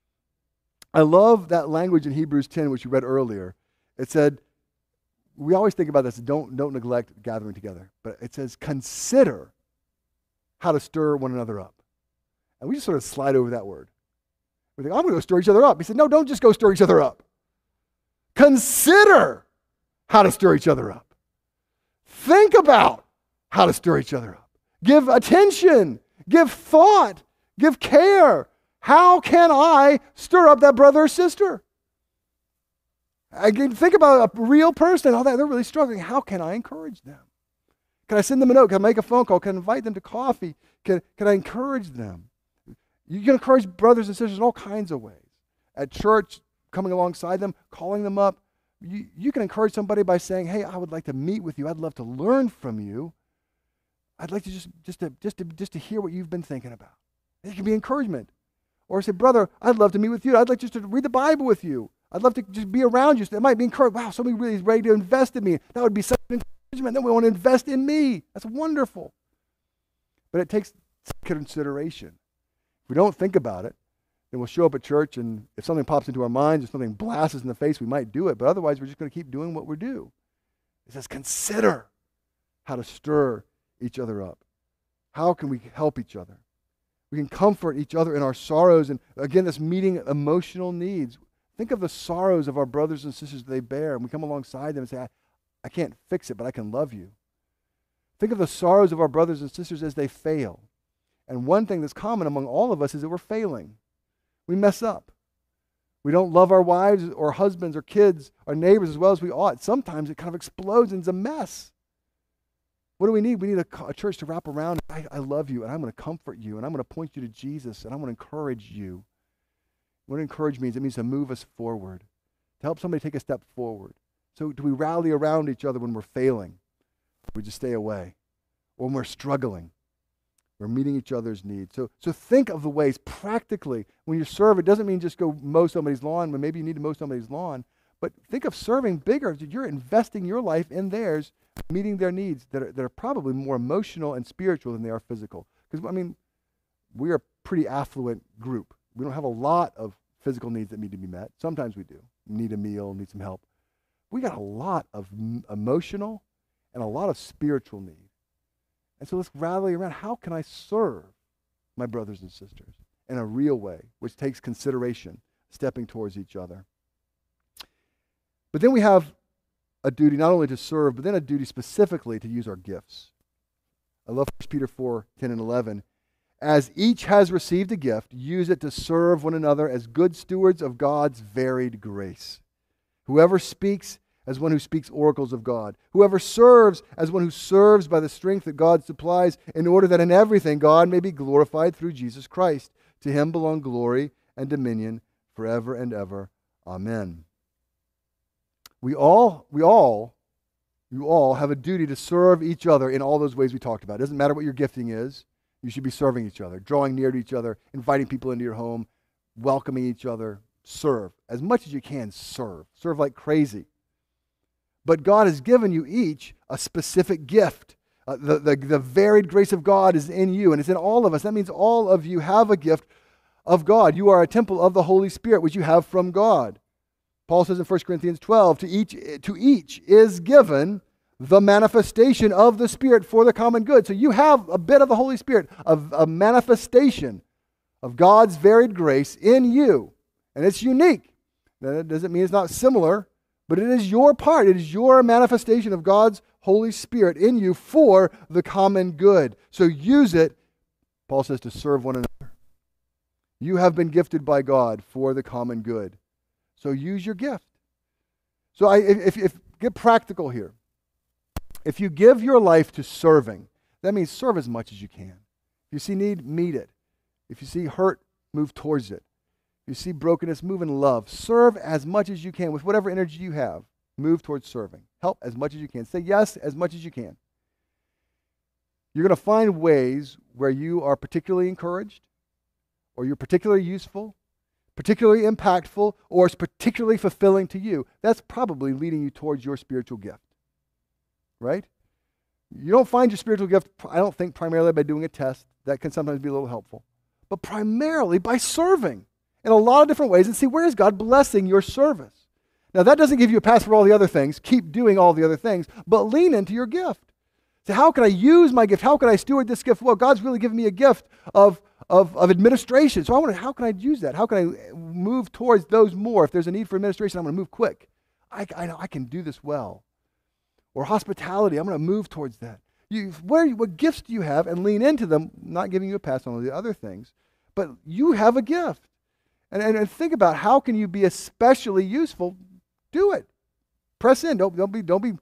I love that language in Hebrews 10, which you read earlier. It said, we always think about this, don't neglect gathering together. But it says, consider how to stir one another up. And we just sort of slide over that word. We think, I'm going to go stir each other up. He said, no, don't just go stir each other up. Consider how to stir each other up. Think about how to stir each other up. Give attention. Give thought. Give care. How can I stir up that brother or sister? Again, think about a real person. Oh, they're really struggling. How can I encourage them? Can I send them a note? Can I make a phone call? Can I invite them to coffee? Can I encourage them? You can encourage brothers and sisters in all kinds of ways. At church, coming alongside them, calling them up. You can encourage somebody by saying, hey, I would like to meet with you. I'd love to learn from you. I'd like to just to hear what you've been thinking about. It can be encouragement. Or say, brother, I'd love to meet with you. I'd like just to read the Bible with you. I'd love to just be around you. So it might be encouraged. Wow, somebody really is ready to invest in me. That would be such an encouragement. Then we want to invest in me. That's wonderful. But it takes consideration. If we don't think about it, then we'll show up at church, and if something pops into our minds, if something blasts us in the face, we might do it. But otherwise, we're just going to keep doing what we do. It says, consider how to stir each other up. How can we help each other? We can comfort each other in our sorrows. And again, this meeting emotional needs. Think of the sorrows of our brothers and sisters they bear. And we come alongside them and say, I can't fix it, but I can love you. Think of the sorrows of our brothers and sisters as they fail. And one thing that's common among all of us is that we're failing. We mess up. We don't love our wives or husbands or kids, our neighbors as well as we ought. Sometimes it kind of explodes and it's a mess. What do we need? We need a church to wrap around. I love you, and I'm going to comfort you, and I'm going to point you to Jesus, and I'm going to encourage you. What encourage means, it means to move us forward, to help somebody take a step forward. So do we rally around each other when we're failing? Or we just stay away? Or when we're struggling? We're meeting each other's needs. So think of the ways practically. When you serve, it doesn't mean just go mow somebody's lawn when maybe you need to mow somebody's lawn. But think of serving bigger. You're investing your life in theirs, meeting their needs that are probably more emotional and spiritual than they are physical. Because, I mean, we are a pretty affluent group. We don't have a lot of physical needs that need to be met. Sometimes we do. Need a meal, need some help. We got a lot of emotional and a lot of spiritual needs. And so let's rally around. How can I serve my brothers and sisters in a real way, which takes consideration, stepping towards each other? But then we have a duty not only to serve, but then a duty specifically to use our gifts. I love 1 Peter 4, 10 and 11. As each has received a gift, use it to serve one another as good stewards of God's varied grace. Whoever speaks, as one who speaks oracles of God. Whoever serves, as one who serves by the strength that God supplies, in order that in everything God may be glorified through Jesus Christ. To him belong glory and dominion forever and ever. Amen. You all have a duty to serve each other in all those ways we talked about. It doesn't matter what your gifting is. You should be serving each other, drawing near to each other, inviting people into your home, welcoming each other. Serve. As much as you can, serve. Serve like crazy. But God has given you each a specific gift. The varied grace of God is in you, and it's in all of us. That means all of you have a gift of God. You are a temple of the Holy Spirit, which you have from God. Paul says in 1 Corinthians 12, to each is given the manifestation of the Spirit for the common good. So you have a bit of the Holy Spirit, a manifestation of God's varied grace in you. And it's unique. That doesn't mean it's not similar, but it is your part. It is your manifestation of God's Holy Spirit in you for the common good. So use it, Paul says, to serve one another. You have been gifted by God for the common good. So use your gift. So if get practical here. If you give your life to serving, that means serve as much as you can. If you see need, meet it. If you see hurt, move towards it. If you see brokenness, move in love. Serve as much as you can with whatever energy you have. Move towards serving. Help as much as you can. Say yes as much as you can. You're going to find ways where you are particularly encouraged, or you're particularly useful, particularly impactful, or is particularly fulfilling to you, that's probably leading you towards your spiritual gift. Right? You don't find your spiritual gift, I don't think, primarily by doing a test. That can sometimes be a little helpful. But primarily by serving in a lot of different ways and see where is God blessing your service. Now, that doesn't give you a pass for all the other things. Keep doing all the other things, but lean into your gift. So how can I use my gift? How can I steward this gift? Well, God's really given me a gift of administration. So I wonder, how can I use that? How can I move towards those more? If there's a need for administration, I'm going to move quick. I know I can do this well. Or hospitality, I'm going to move towards that. What gifts do you have? And lean into them, not giving you a pass on all the other things. But you have a gift. And think about how can you be especially useful. Do it. Press in. Don't be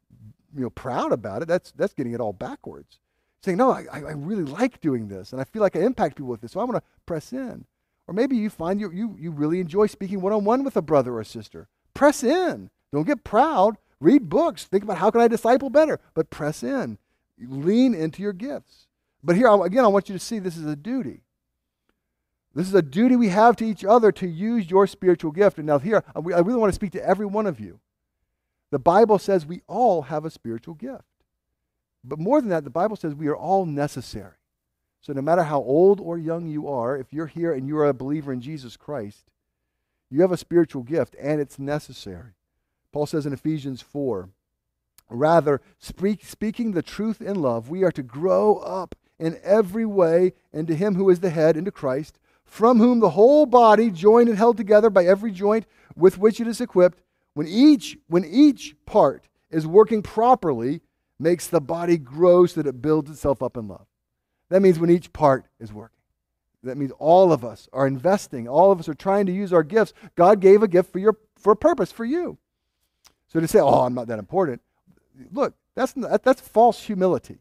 proud about it. That's getting it all backwards. Saying, no, I really like doing this, and I feel like I impact people with this, so I'm going to press in. Or maybe you find you really enjoy speaking one-on-one with a brother or a sister. Press in. Don't get proud. Read books. Think about how can I disciple better, but press in. Lean into your gifts. But here, again, I want you to see this is a duty. This is a duty we have to each other to use your spiritual gift. And now here, I really want to speak to every one of you. The Bible says we all have a spiritual gift. But more than that, the Bible says we are all necessary. So no matter how old or young you are, if you're here and you are a believer in Jesus Christ, you have a spiritual gift and it's necessary. Paul says in Ephesians 4, rather, speaking the truth in love, we are to grow up in every way into him who is the head, into Christ, from whom the whole body, joined and held together by every joint with which it is equipped, when each part is working properly, makes the body grow so that it builds itself up in love. That means when each part is working. That means all of us are investing. All of us are trying to use our gifts. God gave a gift for a purpose for you. So to say, oh, I'm not that important. Look, that's false humility.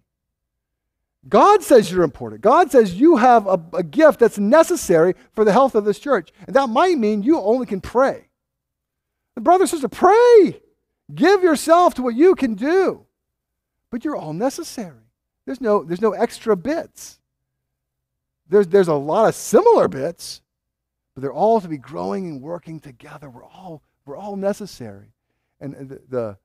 God says you're important. God says you have a gift that's necessary for the health of this church. And that might mean you only can pray. The brother and sister, pray. Give yourself to what you can do. But you're all necessary. There's no extra bits. There's a lot of similar bits, but they're all to be growing and working together. We're all necessary. And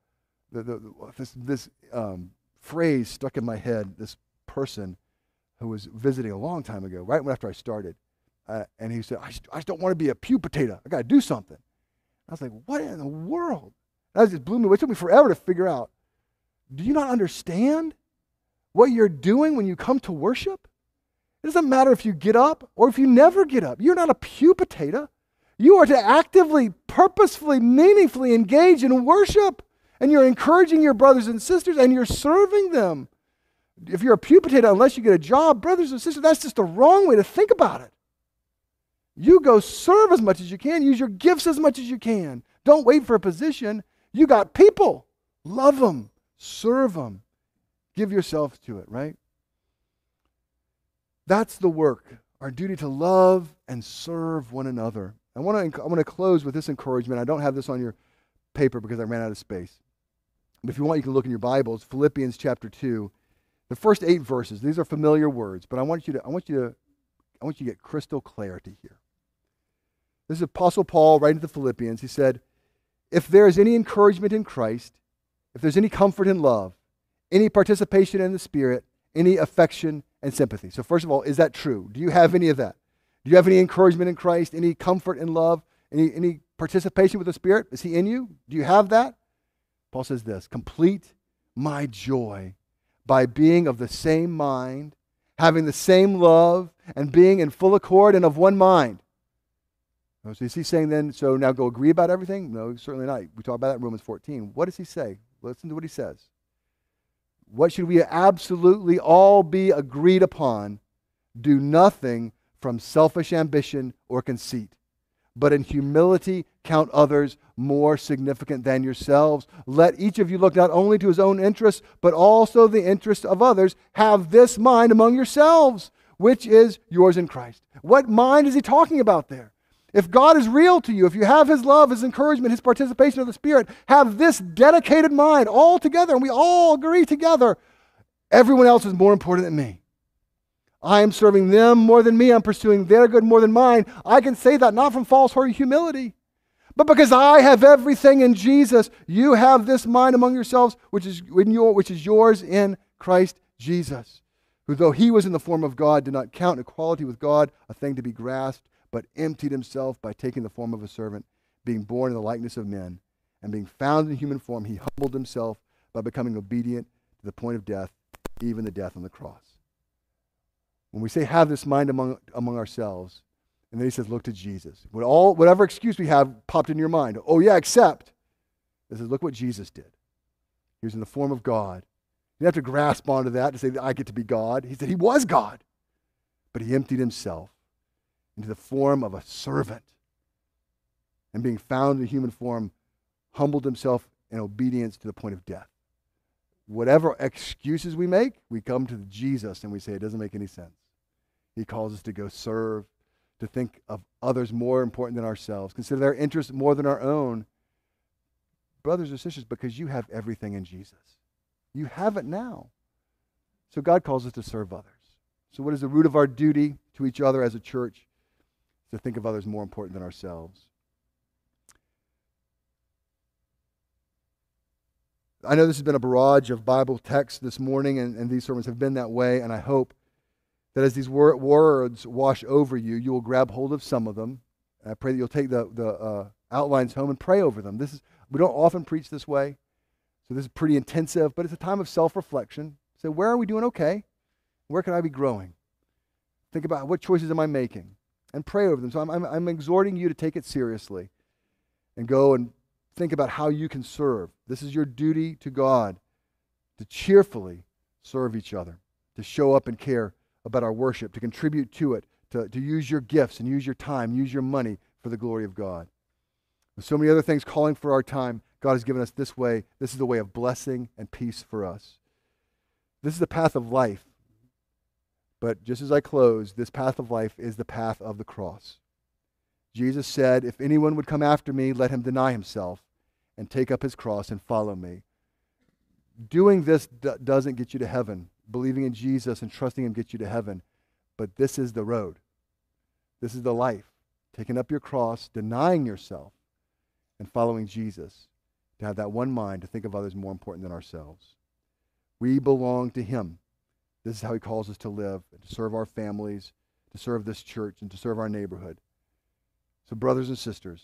this phrase stuck in my head. This person who was visiting a long time ago, right after I started, and he said, "I just don't want to be a pew potato. I got to do something." I was like, "What in the world?" That just blew me away. It took me forever to figure out. Do you not understand what you're doing when you come to worship? It doesn't matter if you get up or if you never get up. You're not a pew potato. You are to actively, purposefully, meaningfully engage in worship. And you're encouraging your brothers and sisters and you're serving them. If you're a pew potato, unless you get a job, brothers and sisters, that's just the wrong way to think about it. You go serve as much as you can. Use your gifts as much as you can. Don't wait for a position. You got people. Love them. Serve them. Give yourself to it, right? That's the work. Our duty to love and serve one another. I want to close with this encouragement. I don't have this on your paper because I ran out of space. But if you want, you can look in your Bibles. Philippians chapter 2. The first 8 verses. These are familiar words, but I want you to get crystal clarity here. This is Apostle Paul writing to the Philippians. He said, if there is any encouragement in Christ, if there's any comfort in love, any participation in the Spirit, any affection and sympathy. So first of all, is that true? Do you have any of that? Do you have any encouragement in Christ, any comfort in love, any participation with the Spirit? Is he in you? Do you have that? Paul says this, complete my joy by being of the same mind, having the same love, and being in full accord and of one mind. So is he saying then, so now go agree about everything? No, certainly not. We talk about that in Romans 14. What does he say? Listen to what he says. What should we absolutely all be agreed upon? Do nothing from selfish ambition or conceit, but in humility count others more significant than yourselves. Let each of you look not only to his own interests, but also the interests of others. Have this mind among yourselves, which is yours in Christ. What mind is he talking about there? If God is real to you, if you have his love, his encouragement, his participation of the Spirit, have this dedicated mind all together, and we all agree together, everyone else is more important than me. I am serving them more than me. I'm pursuing their good more than mine. I can say that not from false humility, but because I have everything in Jesus. You have this mind among yourselves, which is yours in Christ Jesus, who though he was in the form of God, did not count equality with God a thing to be grasped, but emptied himself by taking the form of a servant, being born in the likeness of men, and being found in human form, he humbled himself by becoming obedient to the point of death, even the death on the cross. When we say have this mind among ourselves, and then he says look to Jesus. Whatever excuse we have popped in your mind, oh yeah, except, he says look what Jesus did. He was in the form of God. You don't have to grasp onto that to say that I get to be God. He said he was God, but he emptied himself into the form of a servant, and being found in human form, humbled himself in obedience to the point of death. Whatever excuses we make, we come to Jesus and we say it doesn't make any sense. He calls us to go serve, to think of others more important than ourselves, consider their interests more than our own. Brothers and sisters, because you have everything in Jesus. You have it now. So God calls us to serve others. So what is the root of our duty to each other as a church? To think of others more important than ourselves. I know this has been a barrage of Bible texts this morning, and these sermons have been that way, and I hope that as these words wash over you, you will grab hold of some of them. I pray that you'll take the outlines home and pray over them. We don't often preach this way, so this is pretty intensive, but it's a time of self-reflection. So where are we doing okay? Where can I be growing? Think about what choices am I making? And pray over them. So I'm exhorting you to take it seriously and go and think about how you can serve. This is your duty to God, to cheerfully serve each other, to show up and care about our worship, to contribute to it, to use your gifts and use your time, use your money for the glory of God. With so many other things calling for our time, God has given us this way. This is the way of blessing and peace for us. This is the path of life. But just as I close, this path of life is the path of the cross. Jesus said, if anyone would come after me, let him deny himself and take up his cross and follow me. Doing this doesn't get you to heaven. Believing in Jesus and trusting him gets you to heaven. But this is the road. This is the life. Taking up your cross, denying yourself, and following Jesus. To have that one mind, to think of others more important than ourselves. We belong to him. This is how he calls us to live, and to serve our families, to serve this church, and to serve our neighborhood. So brothers and sisters,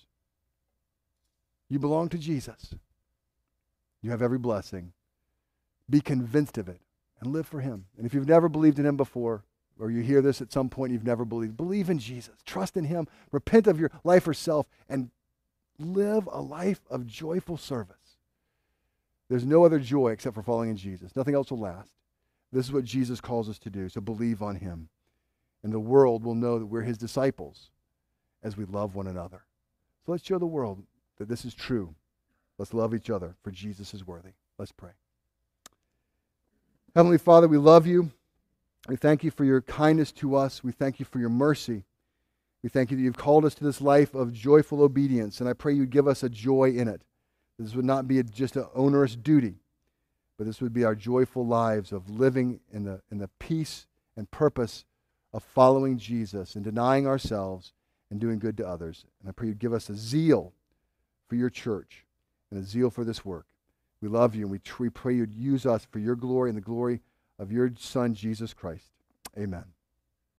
you belong to Jesus. You have every blessing. Be convinced of it and live for him. And if you've never believed in him before, or you hear this at some point you've never believed, believe in Jesus. Trust in him. Repent of your life or self and live a life of joyful service. There's no other joy except for following in Jesus. Nothing else will last. This is what Jesus calls us to do, so believe on him. And the world will know that we're his disciples as we love one another. So let's show the world that this is true. Let's love each other, for Jesus is worthy. Let's pray. Heavenly Father, we love you. We thank you for your kindness to us. We thank you for your mercy. We thank you that you've called us to this life of joyful obedience, and I pray you'd give us a joy in it. This would not be just an onerous duty, but this would be our joyful lives of living in the peace and purpose of following Jesus and denying ourselves and doing good to others. And I pray you'd give us a zeal for your church and a zeal for this work. We love you, and we pray you'd use us for your glory and the glory of your Son, Jesus Christ. Amen.